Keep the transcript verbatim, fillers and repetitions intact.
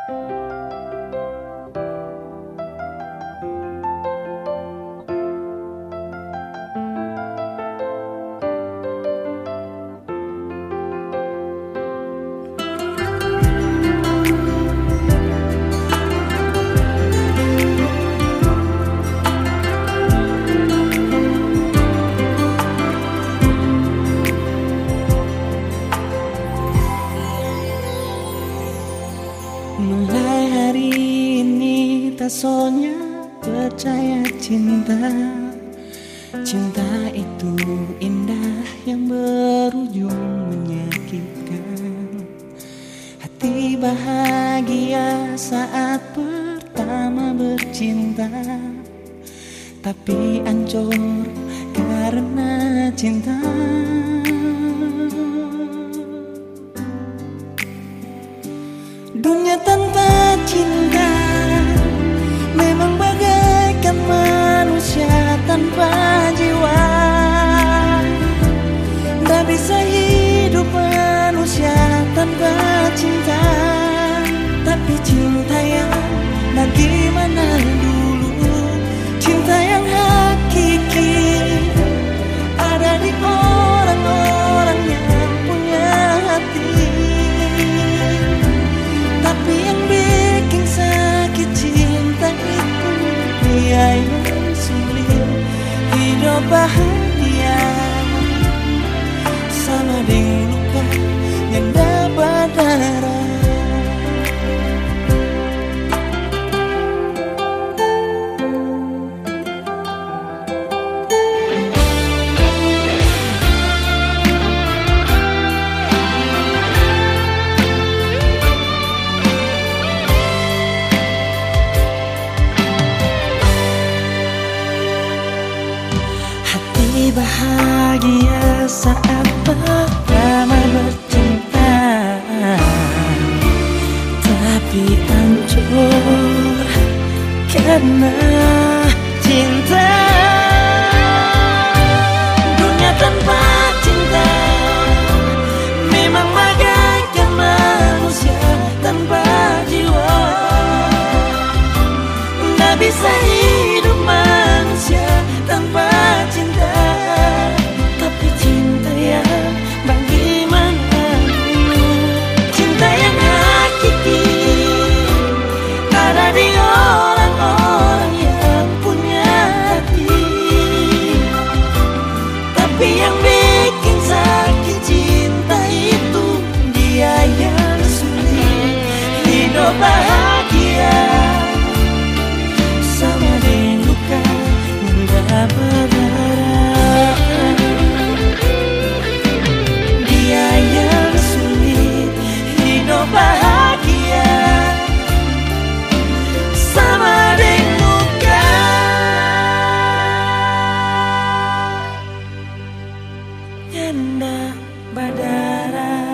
Mulai hari ini tak soalnya percaya cinta. Cinta itu indah yang berujung menyakitkan. Hati bahagia saat pertama bercinta, tapi hancur karena cinta. Dunia tanpa cinta memang bagaikan manusia tanpa jiwa. Tak bisa hidup manusia tanpa cinta. Tapi cinta yang bagaimana dulu, cinta yang hakiki ada di orang-orang yang punya hati. Tapi yang bikin sakit cinta itu dia yang sulit hidup bahagia sama dengan luka yang dapat darah. Bahagia saat pertama bercinta, tapi hancur karena cinta. Dunia tanpa cinta memang bagaikan manusia tanpa jiwa. Tak bisa hidup manusia tanpa cinta. Tapi cinta yang bagaimana dulu, cinta yang hakiki ada di orang-orang yang punya hati. Tapi yang bikin sakit cinta itu dia yang sulit hidup bahagia sama dengan luka yang tak berdarah. Dia yang sulit hidup bahagia sama dengan luka yang tak berdarah.